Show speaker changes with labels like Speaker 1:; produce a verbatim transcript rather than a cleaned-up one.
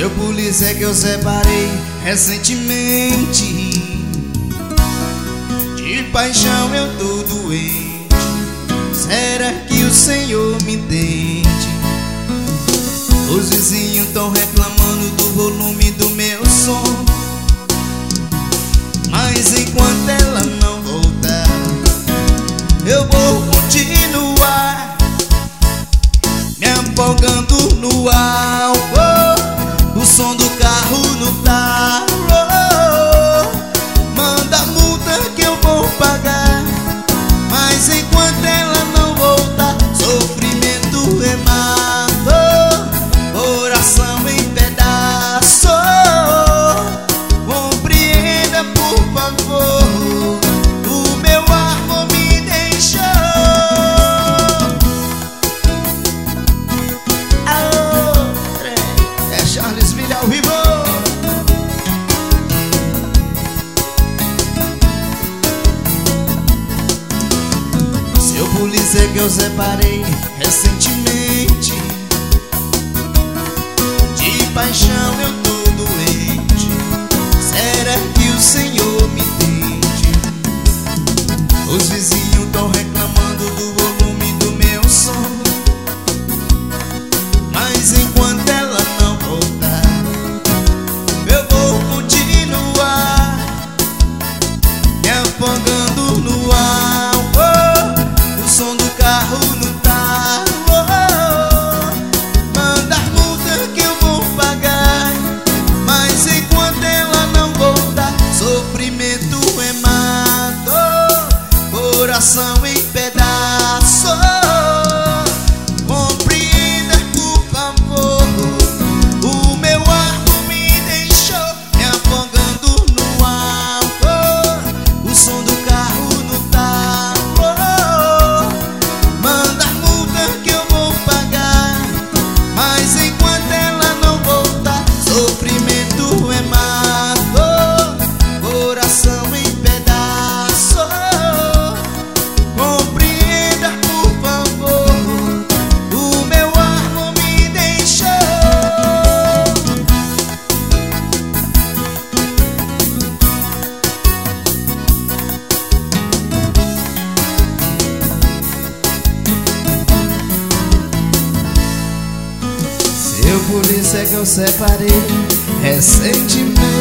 Speaker 1: Seu polícia é que eu separei recentemente. De paixão eu tô doente. Será que o Senhor me entende? Os vizinhos tão reclamando do volume do meu som, mas enquanto ela não voltar, eu vou continuar me afogando no álcool. O som do carro no talo manda a multa que eu vou pagar, mas enquanto ela não voltar, sofrimento remado, coração em pedaço. Compreenda, por favor, o meu amor me deixou. É Charles Villa ao vivo. Seu polícia que eu separei recentemente. De paixão eu tô doente. Será que o Senhor me entende? Os vizinhos tão reclamando do volume do meu som, mas enquanto ela não voltar, eu vou continuar me afogando no álcool. O som do carro no talo manda a multa que eu vou pagar, mas enquanto ela não voltar, sofrimento remado, coração em pedaço. Compreenda, por favor, o meu amor me deixou me afogando no álcool. O som do carro no talo manda a multa que eu vou pagar, mas enquanto ela não voltar, sofrimento remado, coração em pedaço. Compreenda, por favor, o meu amor me deixou. Seu polícia que eu separei recentemente.